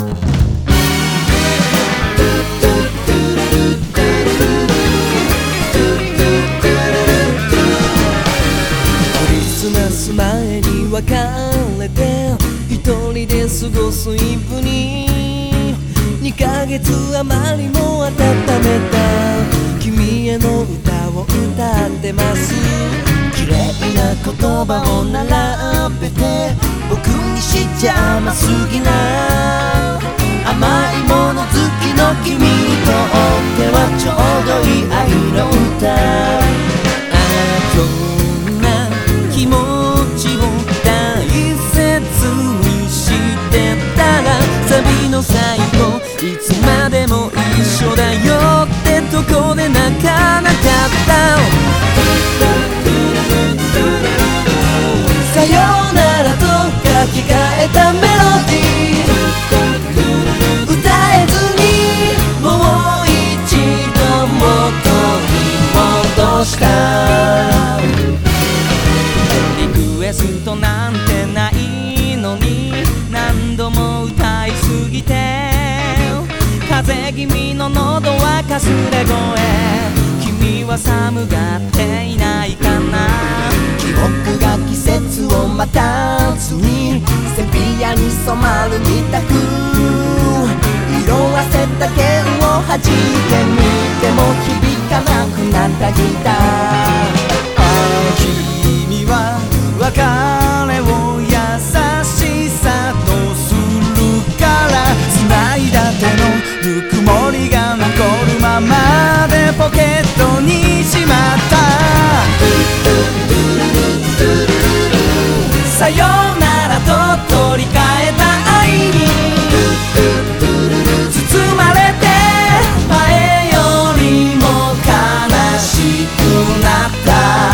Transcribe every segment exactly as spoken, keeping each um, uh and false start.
前に別れて一人で過ごすイブににかげつ余りも温めた君への歌を歌ってます。綺麗な言葉を並べて僕にしちゃ甘すぎない甘いもの好きの君にとってはちょうどいい愛の歌。あこんな気持ちを大切にしてたらサビの最後いつまでも一緒だよってとこで泣かなかったさよならと書き換えたメロディー歌えずにもう一度元に戻したリクエストなんてないのに何度も歌いすぎて風邪気味の喉はかすれ声君は寒がっていないかな記憶が季節を待たずにセピアに染まる二択色あせた弦を弾いてみても響かなくなったギター君は別れを優しさとするから繋いだ手のぬくもりが残るままでポケットにしまったさよならと取り替えた愛に包まれて前よりも悲しくなった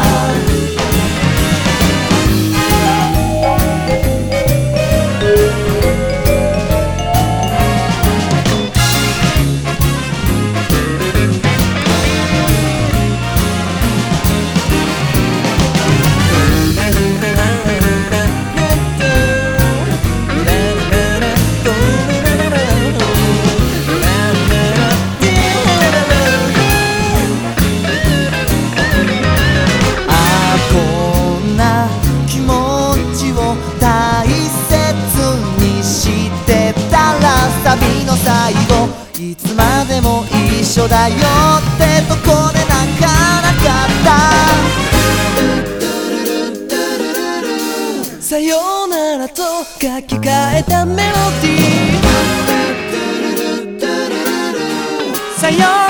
旅の最後いつまでも一緒だよってとこで泣かなかったさよならと書き換えたメロディーさよ